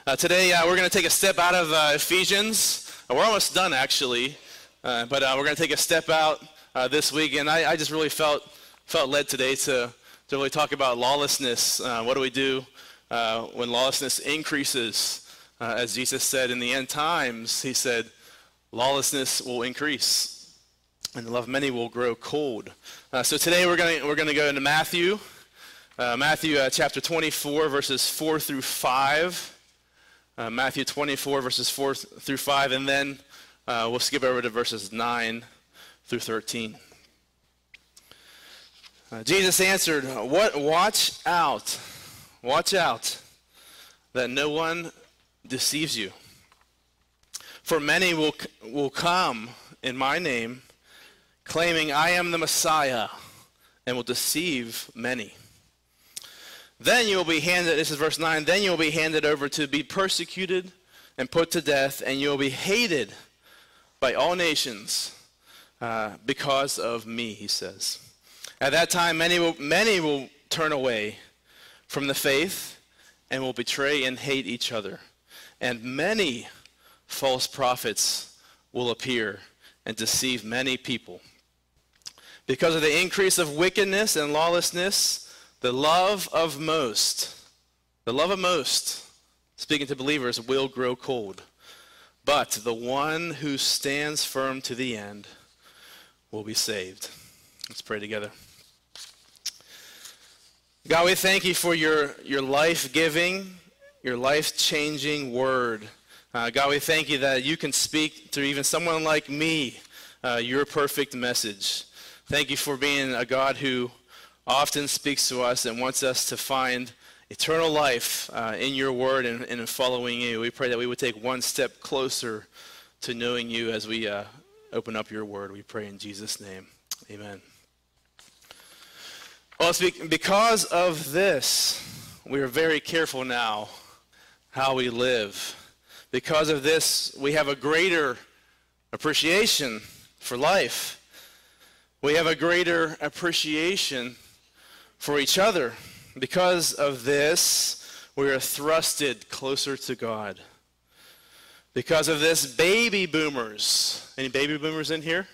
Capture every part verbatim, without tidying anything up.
Uh, today uh, we're going to take a step out of uh, Ephesians. Uh, we're almost done actually, uh, but uh, we're going to take a step out uh, this week, and I, I just really felt felt led today to, to really talk about lawlessness. Uh, what do we do uh, when lawlessness increases? Uh, as Jesus said in the end times, he said, lawlessness will increase, and the love of many will grow cold. Uh, so today we're going we're going to go into Matthew, uh, Matthew uh, chapter twenty-four, verses four through five. Uh, Matthew twenty-four, verses four th- through five, and then uh, we'll skip over to verses nine through thirteen. Uh, Jesus answered, "What? Watch out, watch out, that no one deceives you. For many will will come in my name, claiming I am the Messiah, and will deceive many. Then you will be handed," this is verse nine, "then you will be handed over to be persecuted and put to death, and you will be hated by all nations uh, because of me," he says. "At that time, many will, many will turn away from the faith and will betray and hate each other. And many false prophets will appear and deceive many people. Because of the increase of wickedness and lawlessness, the love of most, the love of most, speaking to believers, will grow cold. But the one who stands firm to the end will be saved." Let's pray together. God, we thank you for your, your life-giving, your life-changing word. Uh, God, we thank you that you can speak through even someone like me, uh, your perfect message. Thank you for being a God who often speaks to us and wants us to find eternal life uh, in your word and, and in following you. We pray that we would take one step closer to knowing you as we uh, open up your word. We pray in Jesus' name. Amen. Well, because of this, we are very careful now how we live. Because of this, we have a greater appreciation for life. We have a greater appreciation for each other. Because of this, we are thrusted closer to God. Because of this, baby boomers, any baby boomers in here?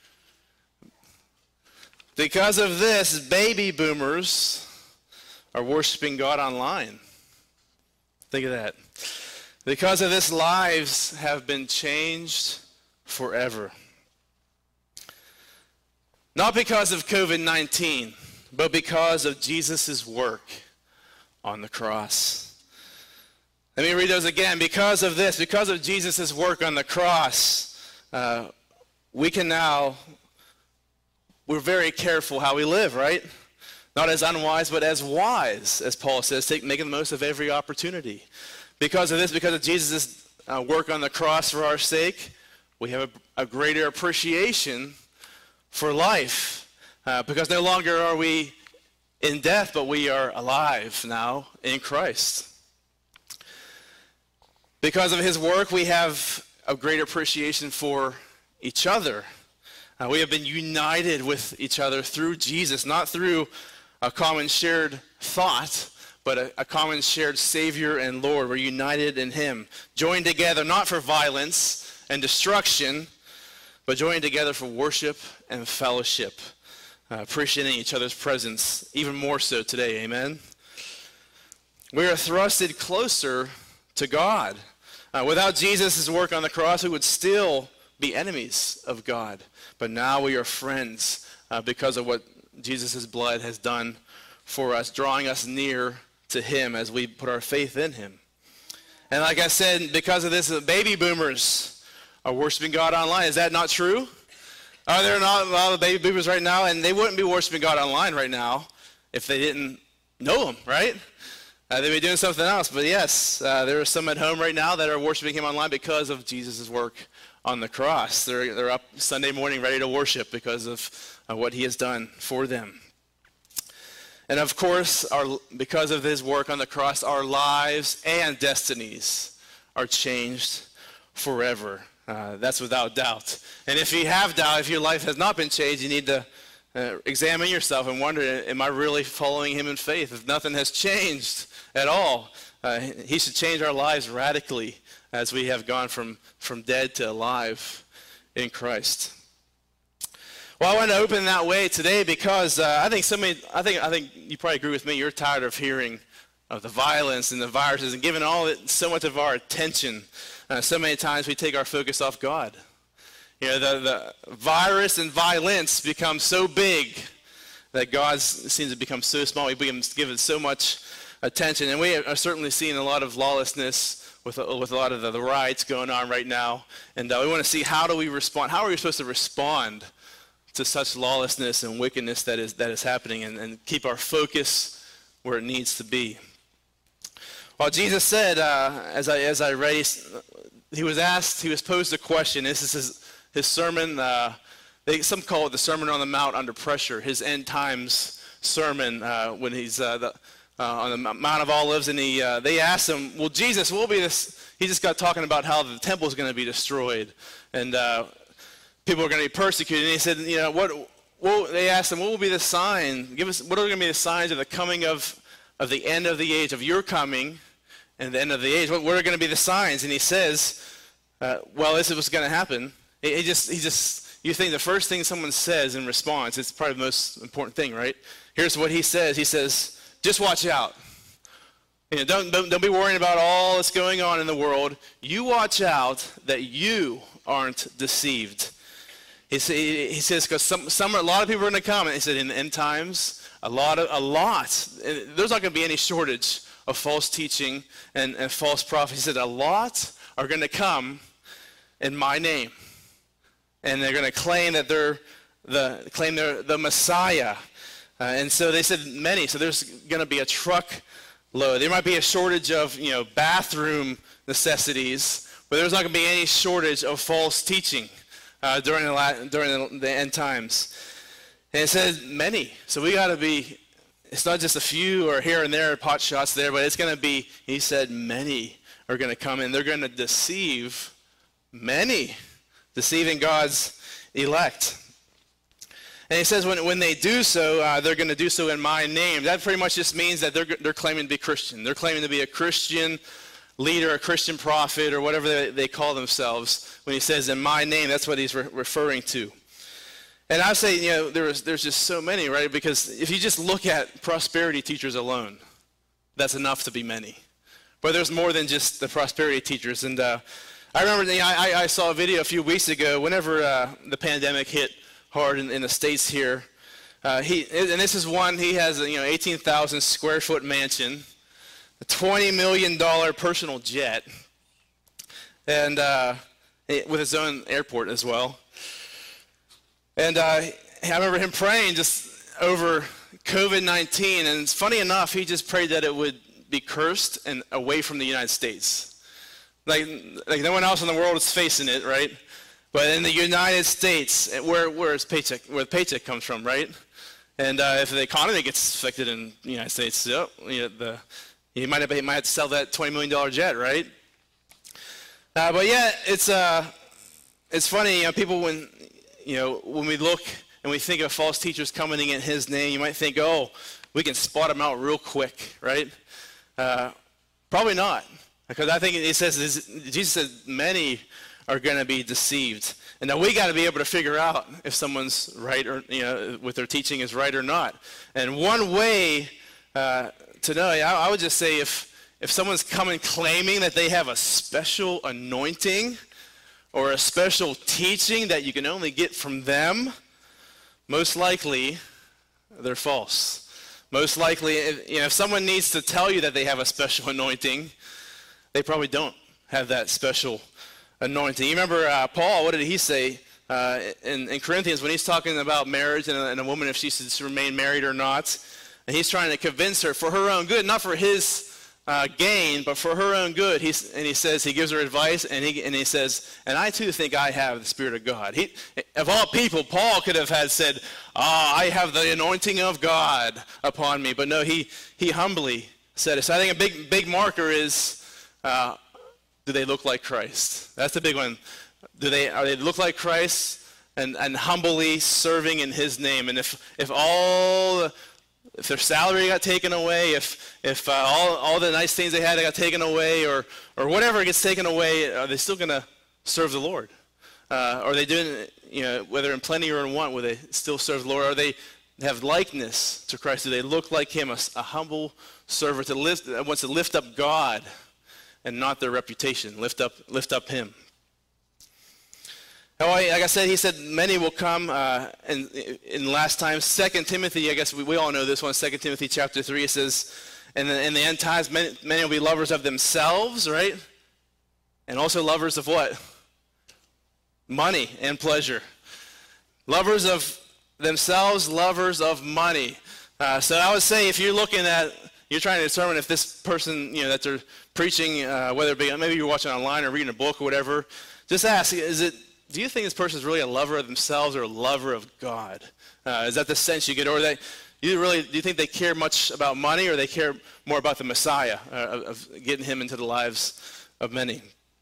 Because of this, baby boomers are worshiping God online. Think of that. Because of this, lives have been changed forever. Not because of covid nineteen, but because of Jesus' work on the cross. Let me read those again. Because of this, because of Jesus' work on the cross, uh, we can now, we're very careful how we live, right? Not as unwise, but as wise, as Paul says, take, making the most of every opportunity. Because of this, because of Jesus' uh, work on the cross for our sake, we have a, a greater appreciation for life. Uh, because no longer are we in death, but we are alive now in Christ. Because of his work, we have a greater appreciation for each other. Uh, we have been united with each other through Jesus, not through a common shared thought, but a, a common shared Savior and Lord. We're united in him, joined together not for violence and destruction, but joined together for worship and fellowship, uh, appreciating each other's presence, even more so today, amen? We are thrusted closer to God. Uh, without Jesus' work on the cross, we would still be enemies of God. But now we are friends uh, because of what Jesus' blood has done for us, drawing us near to him as we put our faith in him. And like I said, because of this, the baby boomers are worshiping God online. Is that not true? Are there not a lot of baby boomers right now? And they wouldn't be worshiping God online right now if they didn't know him, right? Uh, they'd be doing something else. But yes, uh, there are some at home right now that are worshiping him online because of Jesus' work on the cross. They're, they're up Sunday morning ready to worship because of uh, what he has done for them. And of course, our, because of his work on the cross, our lives and destinies are changed forever. Uh, that's without doubt. And if you have doubt, if your life has not been changed, you need to uh, examine yourself and wonder, am I really following him in faith? If nothing has changed at all, Uh, he should change our lives radically as we have gone from, from dead to alive in Christ. Well, I want to open that way today because uh, I think so many, I think, I think you probably agree with me, you're tired of hearing of the violence and the viruses and giving all it, so much of our attention. Uh, so many times we take our focus off God. You know, the, the virus and violence become so big that God seems to become so small. We become given so much attention. And we are certainly seeing a lot of lawlessness with, with a lot of the, the riots going on right now. And uh, we want to see, how do we respond? How are we supposed to respond to such lawlessness and wickedness that is, that is happening, and, and keep our focus where it needs to be? Well, Jesus said, uh, as I as I read, he was asked, he was posed a question. This is his, his sermon. Uh, they, some call it the Sermon on the Mount under pressure, his end times sermon uh, when he's uh, the, uh, on the Mount of Olives. And he, uh, they asked him, well, Jesus, what will be this? He just got talking about how the temple is going to be destroyed, and uh, people are going to be persecuted. And he said, you know, what? Well, they asked him, what will be the sign? Give us, what are going to be the signs of the coming of, of the end of the age, of your coming and the end of the age? What, what are going to be the signs? And he says, uh, well, this is what's going to happen. He, he just, he just, you think the first thing someone says in response, it's probably the most important thing, right? Here's what he says. He says, just watch out. You know, don't, don't, don't be worrying about all that's going on in the world. You watch out that you aren't deceived. He, say, he says, because some, some, a lot of people are going to come. He said, in the end times, a lot, of, a lot. There's not going to be any shortage of false teaching and, and false prophets. He said, a lot are going to come in my name, and they're going to claim that they're the claim they're the Messiah. Uh, and so they said many. So there's going to be a truckload. There might be a shortage of, you know, bathroom necessities, but there's not going to be any shortage of false teaching uh, during the during the, the end times. And it says many. So we got to be. It's not just a few or here and there, pot shots there, but it's going to be. He said many are going to come in. They're going to deceive many, deceiving God's elect. And he says when, when they do so, uh, they're going to do so in my name. That pretty much just means that they're, they're claiming to be Christian. They're claiming to be a Christian leader, a Christian prophet, or whatever they, they call themselves. When he says in my name, that's what he's re- referring to. And I say, you know, there is, there's just so many, right? Because if you just look at prosperity teachers alone, that's enough to be many. But there's more than just the prosperity teachers. And uh, I remember, you know, I, I saw a video a few weeks ago, whenever uh, the pandemic hit hard in, in the States here. Uh, he and this is one, he has a, you know, eighteen thousand square foot mansion, a twenty million dollars personal jet, and uh, with his own airport as well. And uh, I remember him praying just over covid nineteen, and it's funny enough, he just prayed that it would be cursed and away from the United States. Like, like no one else in the world is facing it, right? But in the United States, where where is paycheck, where the paycheck comes from, right? And uh, if the economy gets affected in the United States, oh, you know, the you might have he might have to sell that twenty million dollars jet, right? Uh, but yeah, it's uh, it's funny, you know, people when you know when we look and we think of false teachers coming in His name, you might think, oh, we can spot them out real quick, right? Uh, probably not, because I think it says Jesus says many are going to be deceived. And now we got to be able to figure out if someone's right or, you know, with their teaching is right or not. And one way uh, to know, I, I would just say if, if someone's coming claiming that they have a special anointing or a special teaching that you can only get from them, most likely they're false. Most likely, if, you know, if someone needs to tell you that they have a special anointing, they probably don't have that special anointing. You remember uh, Paul, what did he say uh, in, in Corinthians when he's talking about marriage and a, and a woman, if she should remain married or not? And he's trying to convince her for her own good, not for his uh, gain, but for her own good. He's, and he says, he gives her advice, and he, and he says, and I too think I have the Spirit of God. He, of all people, Paul could have had said, ah, I have the anointing of God upon me. But no, he, he humbly said it. So I think a big, big marker is, uh, do they look like Christ? That's the big one. Do they are they look like Christ and, and humbly serving in His name? And if if all if their salary got taken away, if if uh, all all the nice things they had got taken away, or or whatever gets taken away, are they still going to serve the Lord? Uh, are they doing, you know, whether in plenty or in want, will they still serve the Lord? Are they have likeness to Christ? Do they look like him, a, a humble servant to lift, that wants to lift up God and not their reputation, lift up lift up him? Now, like I said, he said many will come uh, in, in last times. Second Timothy, I guess we, we all know this one, Second Timothy chapter three, it says, in the, in the end times, many, many will be lovers of themselves, right? And also lovers of what? Money and pleasure. Lovers of themselves, lovers of money. Uh, so I would say if you're looking at, you're trying to determine if this person, you know, that they're preaching, uh, whether it be, maybe you're watching online or reading a book or whatever, just ask, is it, do you think this person is really a lover of themselves or a lover of God? Uh, is that the sense you get? Or they, you really, do you think they care much about money, or they care more about the Messiah, uh, of, of getting him into the lives of many?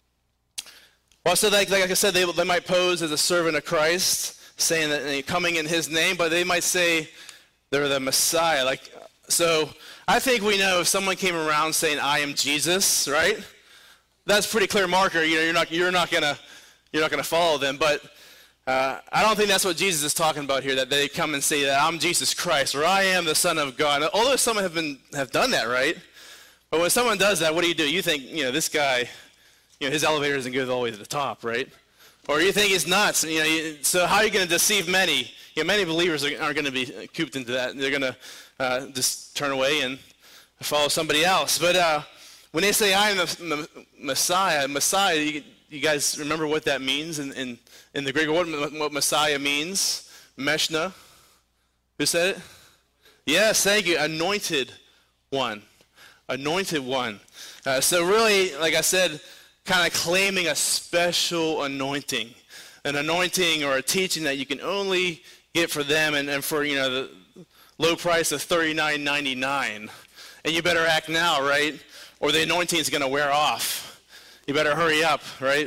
Well, so like, like I said, they, they might pose as a servant of Christ, saying that they're coming in his name, but they might say they're the Messiah. Like, so I think we know if someone came around saying, I am Jesus, right? That's a pretty clear marker. You know, you're not, you're not gonna, you're not gonna follow them. But uh, I don't think that's what Jesus is talking about here, that they come and say that I'm Jesus Christ, or I am the Son of God. Although some have been, have done that, right? But when someone does that, what do you do? You think, you know, this guy, you know, his elevator doesn't go all the way to the top, right? Or you think he's nuts. You know, you, so how are you going to deceive many? You know, many believers are, aren't going to be cooped into that. They're going to uh, just turn away and follow somebody else. But uh, when they say, I am the Messiah, Messiah, you, you guys remember what that means in, in, in the Greek? What, what Messiah means? Meshna. Who said it? Yes, thank you. Anointed one. Anointed one. Uh, so really, like I said, kind of claiming a special anointing, an anointing or a teaching that you can only get for them, and, and for, you know, the low price of thirty-nine ninety-nine. And you better act now, right? Or the anointing is going to wear off. You better hurry up, right?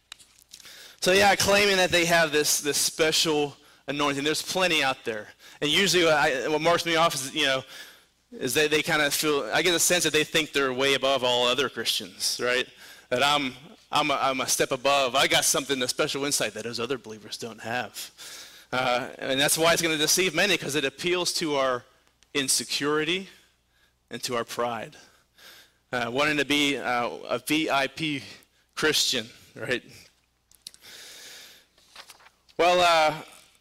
So yeah, claiming that they have this this special anointing. There's plenty out there, and usually what, I, what marks me off is, you know, is they, they kind of feel, I get a sense that they think they're way above all other Christians, right? That I'm I'm a, I'm a step above. I got something, a special insight that those other believers don't have. Uh, and that's why it's going to deceive many, because it appeals to our insecurity and to our pride. Uh, wanting to be uh, a V I P Christian, right? Well, uh,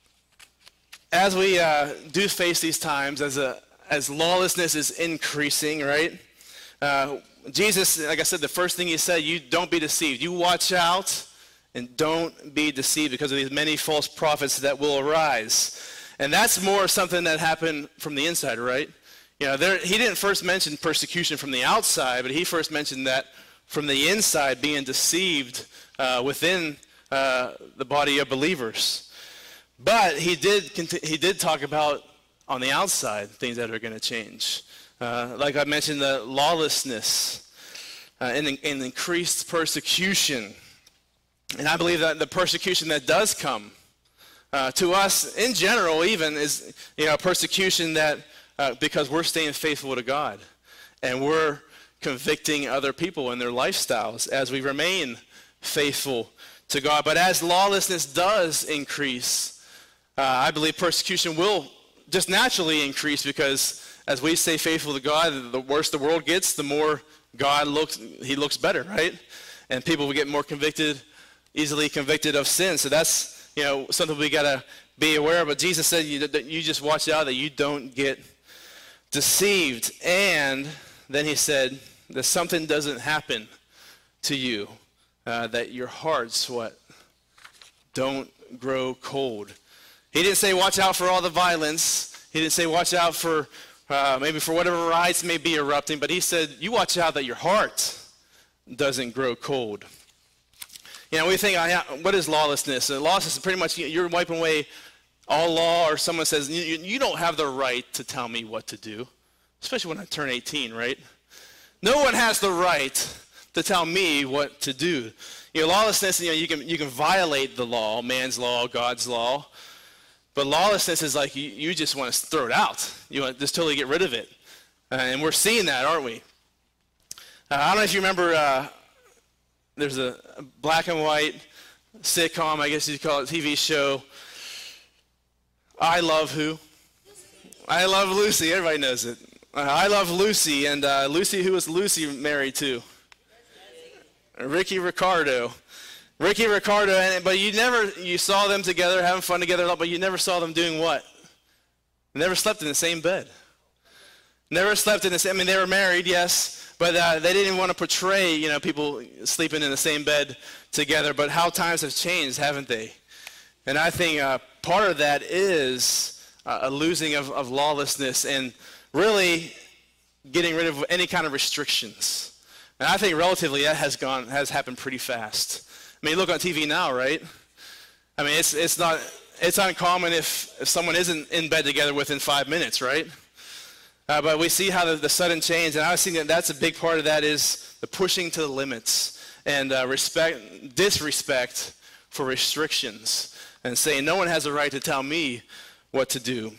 as we uh, do face these times, as a as lawlessness is increasing, right? Uh, Jesus, like I said, the first thing he said, you don't be deceived. You watch out and don't be deceived because of these many false prophets that will arise. And that's more something that happened from the inside, right? You know, there, he didn't first mention persecution from the outside, but he first mentioned that from the inside, being deceived uh, within uh, the body of believers. But he did, he did talk about on the outside things that are going to change. Uh, like I mentioned, the lawlessness uh, and, and increased persecution. And I believe that the persecution that does come uh, to us in general even is, you know, persecution that uh, because we're staying faithful to God and we're convicting other people in their lifestyles as we remain faithful to God. But as lawlessness does increase, uh, I believe persecution will just naturally increase, because as we stay faithful to God, the worse the world gets, the more God looks, he looks better, right? And people will get more convicted, easily convicted of sin. So that's, you know, something we got to be aware of. But Jesus said you, that you just watch out that you don't get deceived. And then he said that something doesn't happen to you, uh, that your hearts, what? Don't grow cold. He didn't say watch out for all the violence. He didn't say watch out for uh, maybe for whatever riots may be erupting. But he said you watch out that your heart doesn't grow cold. You know, we think, what is lawlessness? And lawlessness is pretty much you're wiping away all law, or someone says, you, you don't have the right to tell me what to do, especially when I turn eighteen, right? No one has the right to tell me what to do. You know, lawlessness, you know, you can, you can violate the law, man's law, God's law. But lawlessness is like you, you just want to throw it out. You want to just totally get rid of it. Uh, and we're seeing that, aren't we? Uh, I don't know if you remember, uh, there's a black and white sitcom, I guess you'd call it, T V show. I Love Who? I Love Lucy. Everybody knows it. Uh, I Love Lucy. And uh, Lucy, who was Lucy married to? Ricky Ricardo. Ricky Ricardo, and, but you never, you saw them together, having fun together, but you never saw them doing what? They never slept in the same bed. Never slept in the same, I mean, they were married, yes, but uh, they didn't even want to portray, you know, people sleeping in the same bed together, but how times have changed, haven't they? And I think uh, part of that is uh, a losing of, of lawlessness and really getting rid of any kind of restrictions. And I think relatively that has gone, has happened pretty fast. I mean, look on T V now, right? I mean, it's it's not, it's uncommon if, if someone isn't in bed together within five minutes, right? Uh, but we see how the, the sudden change, and I think that that's a big part of that is the pushing to the limits and uh, respect, disrespect for restrictions and saying no one has a right to tell me what to do.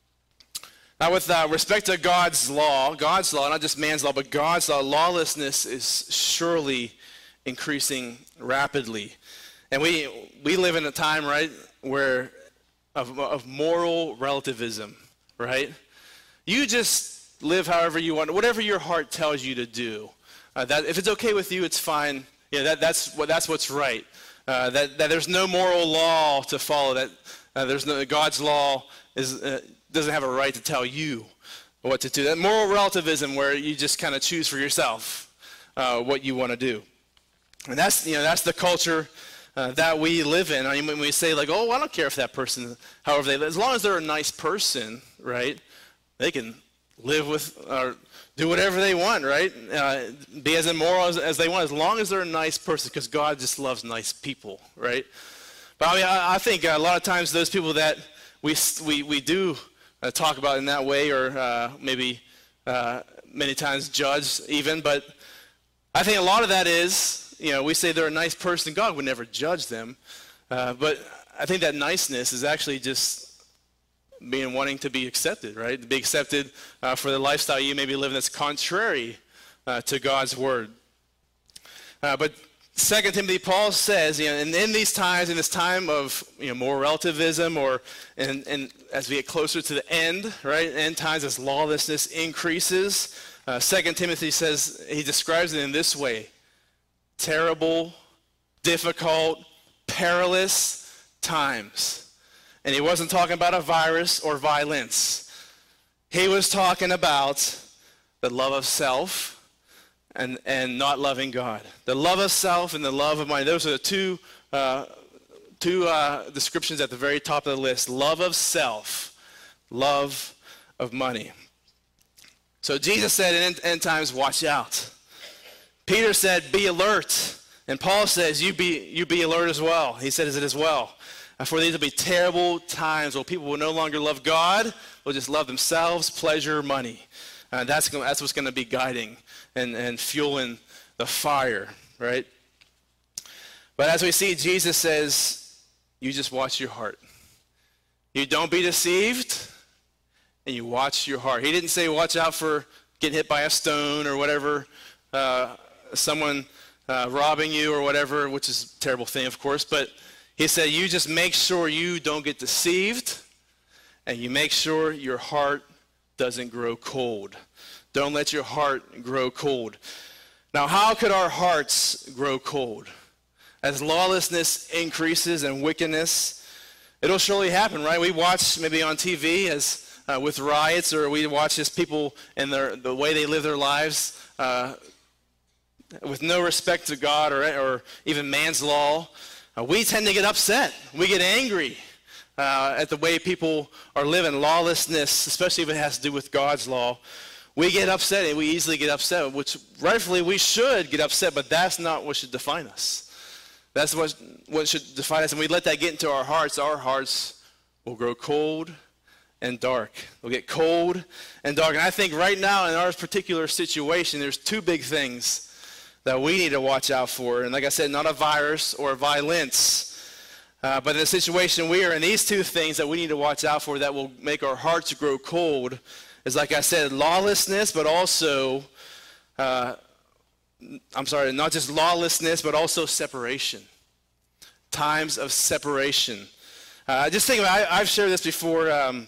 Now, with uh, respect to God's law, God's law, not just man's law, but God's law, lawlessness is surely increasing rapidly. And we we live in a time, right, where of, of moral relativism, right? You just live however you want, whatever your heart tells you to do. Uh, that if it's okay with you, it's fine. Yeah, that, that's what that's what's right. Uh, that that there's no moral law to follow. That uh, there's no God's law is uh, doesn't have a right to tell you what to do. That moral relativism, where you just kind of choose for yourself uh, what you want to do. And that's, you know, that's the culture uh, that we live in. I mean, when we say like, oh, I don't care if that person, however they live, as long as they're a nice person, right, they can live with or do whatever they want, right, uh, be as immoral as, as they want, as long as they're a nice person, because God just loves nice people, right? But I mean, I, I think a lot of times those people that we we, we do uh, talk about in that way, or uh, maybe uh, many times judge even, but I think a lot of that is, you know, we say they're a nice person. God would never judge them. Uh, but I think that niceness is actually just being wanting to be accepted, right? To be accepted uh, for the lifestyle you may be living that's contrary uh, to God's word. Uh, but Second Timothy, Paul says, you know, and in these times, in this time of, you know, moral relativism, or and, and as we get closer to the end, right, end times as lawlessness increases, uh, Second Timothy says, he describes it in this way: terrible, difficult, perilous times. And he wasn't talking about a virus or violence. He was talking about the love of self and, and not loving God. The love of self and the love of money. Those are the two, uh, two uh, descriptions at the very top of the list. Love of self, love of money. So Jesus said in end, end times, watch out. Peter said, be alert. And Paul says, you be, you be alert as well. He says it as well. For these will be terrible times where people will no longer love God, will just love themselves, pleasure, money. Uh, that's, that's what's going to be guiding and, and fueling the fire, right? But as we see, Jesus says, you just watch your heart. You don't be deceived, and you watch your heart. He didn't say watch out for getting hit by a stone or whatever, uh, someone uh, robbing you or whatever, which is a terrible thing, of course, but he said you just make sure you don't get deceived, and you make sure your heart doesn't grow cold. Don't let your heart grow cold. Now, how could our hearts grow cold? As lawlessness increases and wickedness, it'll surely happen, right? We watch maybe on T V as uh, with riots, or we watch as people and their the way they live their lives uh, with no respect to God or, or even man's law. Uh, we tend to get upset. We get angry uh, at the way people are living, lawlessness, especially if it has to do with God's law. We get upset, and we easily get upset, which rightfully we should get upset, but that's not what should define us. That's what, what should define us. And we let that get into our hearts, our hearts will grow cold and dark. They'll get cold and dark. And I think right now in our particular situation, there's two big things that we need to watch out for. And like I said, not a virus or a violence. Uh, but in the situation we are in, these two things that we need to watch out for that will make our hearts grow cold is, like I said, lawlessness, but also, uh, I'm sorry, not just lawlessness, but also separation. Times of separation. Uh, just think about, I, I've shared this before, um,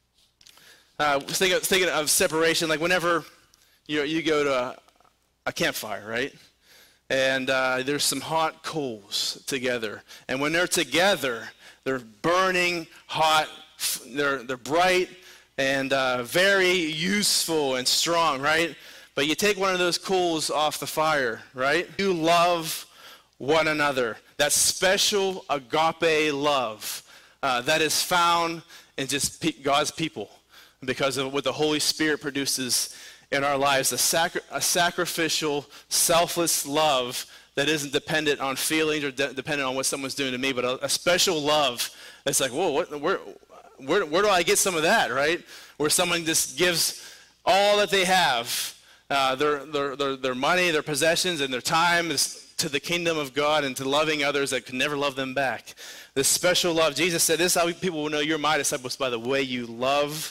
uh, thinking, thinking of separation, like whenever you, you go to a, a campfire, right? And uh, there's some hot coals together. And when they're together, they're burning hot, they're, they're bright, and uh, very useful and strong, right? But you take one of those coals off the fire, right? You love one another. That special agape love uh, that is found in just pe- God's people because of what the Holy Spirit produces in our lives, a, sacri- a sacrificial, selfless love that isn't dependent on feelings or de- dependent on what someone's doing to me, but a, a special love that's like, whoa, what, where, where, where do I get some of that, right? Where someone just gives all that they have, uh, their, their, their, their money, their possessions, and their time is to the kingdom of God and to loving others that can never love them back. This special love. Jesus said, this is how people will know you're my disciples, by the way you love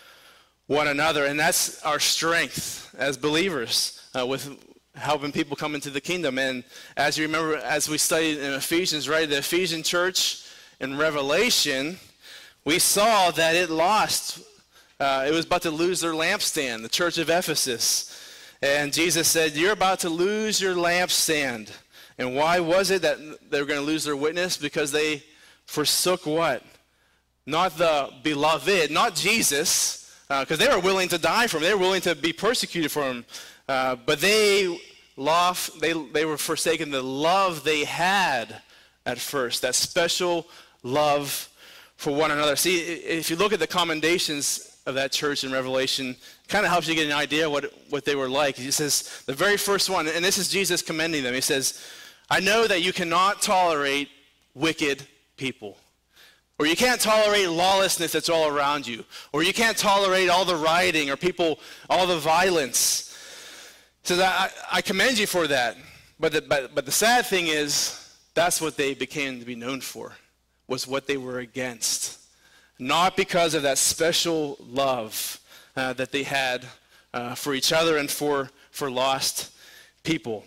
one another. And that's our strength as believers uh, with helping people come into the kingdom. And as you remember, as we studied in Ephesians, right, the Ephesian church in Revelation, we saw that it lost, uh, it was about to lose their lampstand, the church of Ephesus. And Jesus said, you're about to lose your lampstand. And why was it that they were going to lose their witness? Because they forsook what? Not the beloved, not Jesus, because uh, they were willing to die for him. They were willing to be persecuted for him. Uh, but they lost, they, they were forsaken the love they had at first, that special love for one another. See, if you look at the commendations of that church in Revelation, it kind of helps you get an idea what, what they were like. He says, the very first one, and this is Jesus commending them. He says, I know that you cannot tolerate wicked people. Or you can't tolerate lawlessness that's all around you. Or you can't tolerate all the rioting or people, all the violence. He says, I, I commend you for that. But the, but, but the sad thing is, that's what they became to be known for, was what they were against. Not because of that special love uh, that they had uh, for each other and for, for lost people.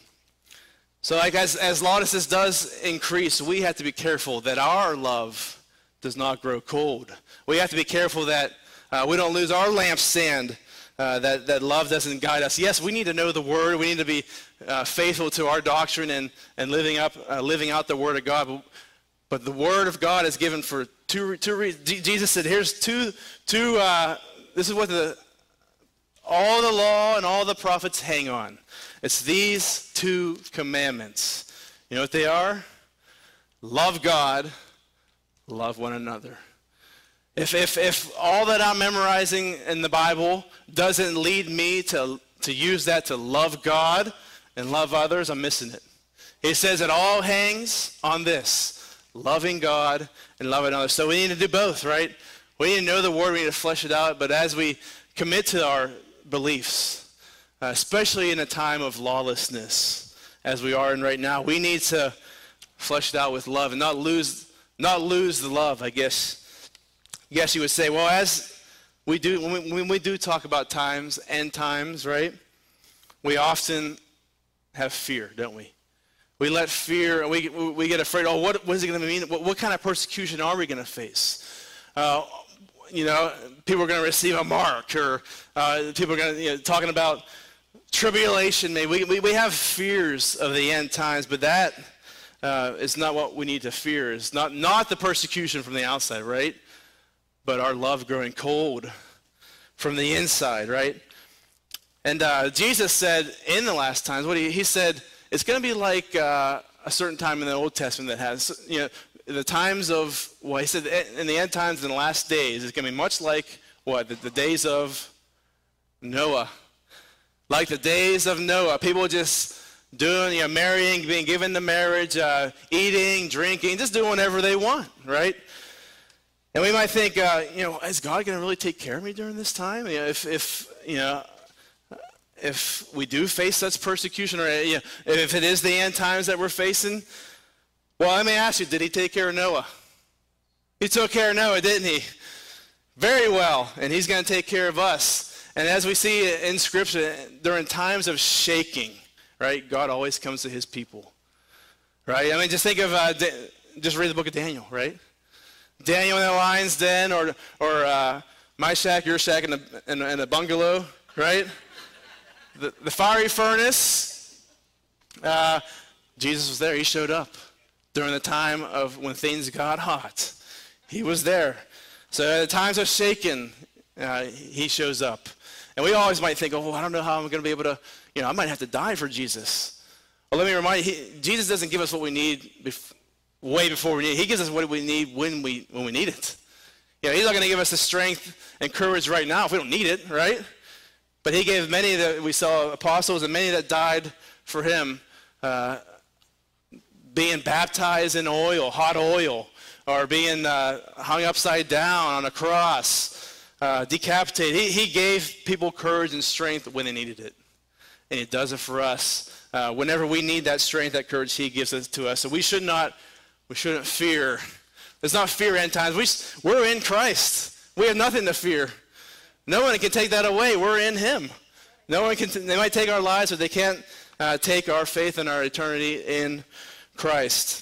So like as, as lawlessness does increase, we have to be careful that our love does not grow cold. We have to be careful that uh, we don't lose our lampstand, uh, that, that love doesn't guide us. Yes, we need to know the Word. We need to be uh, faithful to our doctrine and, and living up, uh, living out the Word of God. But, but the Word of God is given for two, two reasons. Jesus said, here's two, two uh, this is what the, all the law and all the prophets hang on. It's these two commandments. You know what they are? Love God, love one another. If, if, if all that I'm memorizing in the Bible doesn't lead me to, to use that to love God and love others, I'm missing it. He says it all hangs on this, loving God and loving others. So we need to do both, right? We need to know the Word, we need to flesh it out, but as we commit to our beliefs, uh, especially in a time of lawlessness, as we are in right now, we need to flesh it out with love and not lose Not lose the love, I guess. Yes, you would say, well, as we do, when we, when we do talk about times, end times, right? We often have fear, don't we? We let fear, and we, we get afraid, oh, what, what is it going to mean? What, what kind of persecution are we going to face? Uh, you know, people are going to receive a mark, or uh, people are going to, you know, talking about tribulation. Maybe we, we, we have fears of the end times, but that Uh, it's not what we need to fear. It's not, not the persecution from the outside, right? But our love growing cold from the inside, right? And uh, Jesus said in the last times, what he, he said, it's going to be like uh, a certain time in the Old Testament that has, you know, the times of, well, he said in the end times, in the last days, it's going to be much like, what, the, the days of Noah. Like the days of Noah. People just doing, you know, marrying, being given the marriage, uh, eating, drinking, just doing whatever they want, right? And we might think, uh, you know, is God going to really take care of me during this time? You know, if, if, you know, if we do face such persecution, or you know, if it is the end times that we're facing, well, let me ask you, did he take care of Noah? He took care of Noah, didn't he? Very well, and he's going to take care of us. And as we see in Scripture, during times of shaking, right, God always comes to his people, right? I mean, just think of, uh, da- just read the book of Daniel, right? Daniel in the lion's den, or or uh, my shack, your shack in a, in a, in a bungalow, right? The, the fiery furnace, uh, Jesus was there. He showed up during the time of when things got hot. He was there. So at the times of shaking, uh, he shows up. And we always might think, oh, I don't know how I'm going to be able to, you know, I might have to die for Jesus. Well, let me remind you, he, Jesus doesn't give us what we need bef- way before we need it. He gives us what we need when we when we need it. You know, he's not going to give us the strength and courage right now if we don't need it, right? But he gave many that we saw apostles and many that died for him, uh, being baptized in oil, hot oil, or being uh, hung upside down on a cross, uh, decapitated. He, he gave people courage and strength when they needed it. And he does it for us. Uh, whenever we need that strength, that courage, he gives it to us. So we should not, we shouldn't fear. There's not fear end times. We, we're in Christ. We have nothing to fear. No one can take that away. We're in him. No one can, t- they might take our lives, but they can't uh, take our faith and our eternity in Christ.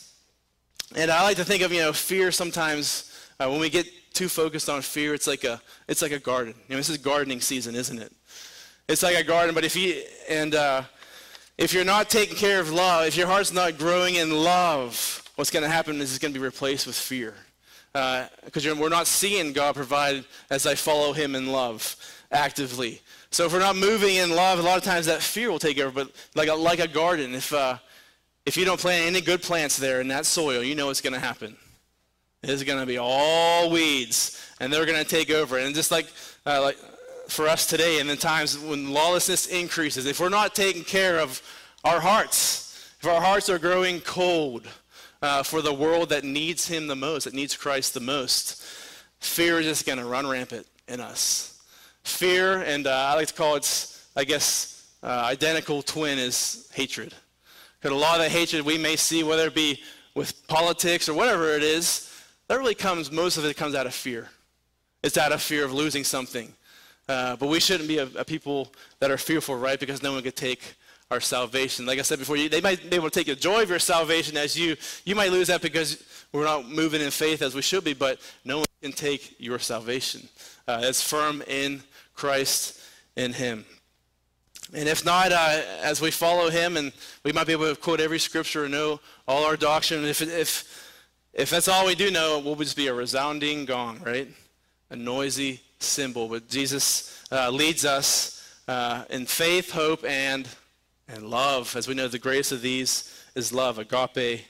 And I like to think of, you know, fear sometimes, uh, when we get too focused on fear, it's like a it's like a garden. You know, this is gardening season, isn't it? It's like a garden, but if you, and uh, if you're not taking care of love, if your heart's not growing in love, what's going to happen is it's going to be replaced with fear. Because uh, we're not seeing God provide as I follow him in love actively. So if we're not moving in love, a lot of times that fear will take over. But like a, like a garden, if uh, if you don't plant any good plants there in that soil, you know what's going to happen. It's going to be all weeds, and they're going to take over. And just like uh, like for us today, in the times when lawlessness increases, if we're not taking care of our hearts, if our hearts are growing cold uh, for the world that needs him the most, that needs Christ the most, fear is just going to run rampant in us. Fear, and uh, I like to call it, I guess, uh, identical twin is hatred. Because a lot of the hatred we may see, whether it be with politics or whatever it is, that really comes, most of it comes out of fear. It's out of fear of losing something. Uh, but we shouldn't be a, a people that are fearful, right? Because no one could take our salvation. Like I said before, you, they might be able to take the joy of your salvation as you, you might lose that because we're not moving in faith as we should be, but no one can take your salvation. Uh, it's firm in Christ, in him. And if not, uh, as we follow him, and we might be able to quote every scripture and know all our doctrine. If, if, if that's all we do know, we'll just be a resounding gong, right? A noisy cymbal. But Jesus uh, leads us uh, in faith, hope, and, and love. As we know, the greatest of these is love, agape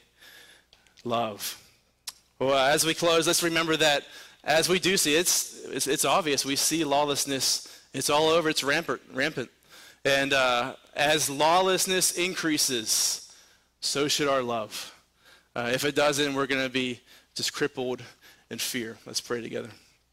love. Well, uh, as we close, let's remember that as we do see, it's, it's, it's obvious. We see lawlessness. It's all over. It's rampant. rampant. And uh, as lawlessness increases, so should our love. Uh, if it doesn't, we're going to be just crippled in fear. Let's pray together.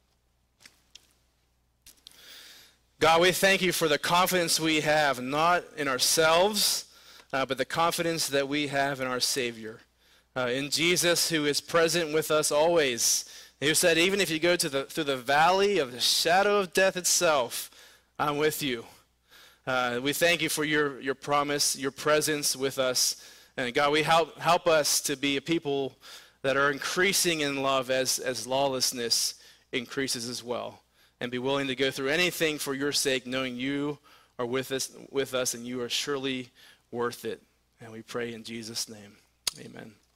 God, we thank you for the confidence we have, not in ourselves, uh, but the confidence that we have in our Savior, uh, in Jesus, who is present with us always. Who said, even if you go to the, through the valley of the shadow of death itself, I'm with you. Uh, we thank you for your, your promise, your presence with us. And God, we help, help us to be a people that are increasing in love as, as lawlessness increases as well. And be willing to go through anything for your sake, knowing you are with us, with us and you are surely worth it. And we pray in Jesus' name. Amen.